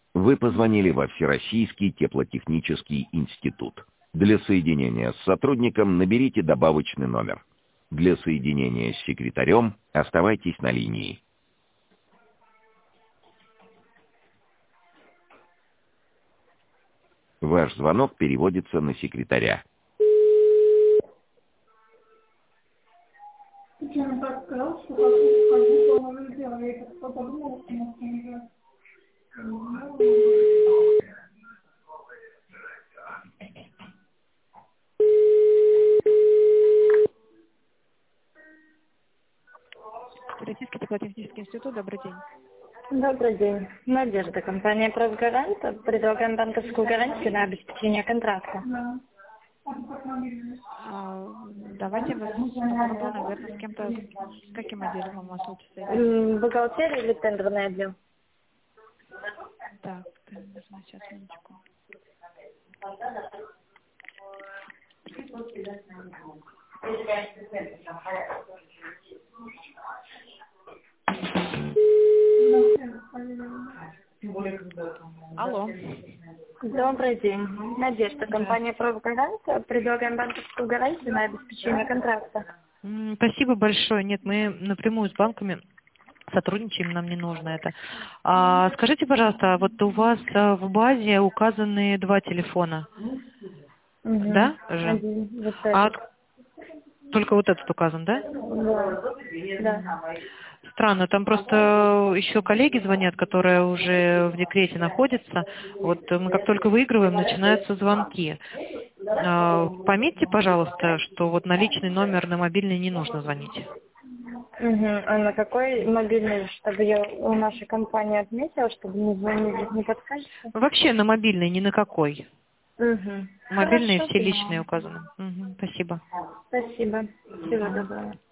Вы позвонили во Всероссийский теплотехнический институт. Для соединения с сотрудником наберите добавочный номер. Для соединения с секретарем оставайтесь на линии. Ваш звонок переводится на секретаря. Чем так сказал, что как он уже сделал, я как подумала, Российский теплотехнический институт, добрый день. Добрый день. Надежда, компания «Правгарант». Предлагаем банковскую гарантию на обеспечение контракта. Давайте вы попробуем, наверное, с кем-то, с каким отделом вам вас лучше соединить? Бухгалтерия или тендерный отдел? Так, сейчас, минуточку. Алло. Добрый день. Надежда, компания «Правгарант». Предлагаем банковскую гарантию на обеспечение контракта. Спасибо большое. Нет, мы напрямую с банками сотрудничаем, нам не нужно это. Скажите, пожалуйста, вот у вас в базе указаны 2 телефона, да? Же? Вот этот. Только вот этот указан, да? Да. Странно, там просто еще коллеги звонят, которые уже в декрете находятся. Вот мы как только выигрываем, начинаются звонки. Пометьте, пожалуйста, что вот на личный номер, на мобильный не нужно звонить. А на какой мобильный, чтобы я у нашей компании отметила, чтобы не звонили, не подскажете? Вообще на мобильный, ни на какой. Мобильные Хорошо, все личные указаны. Спасибо. Спасибо. Всего доброго.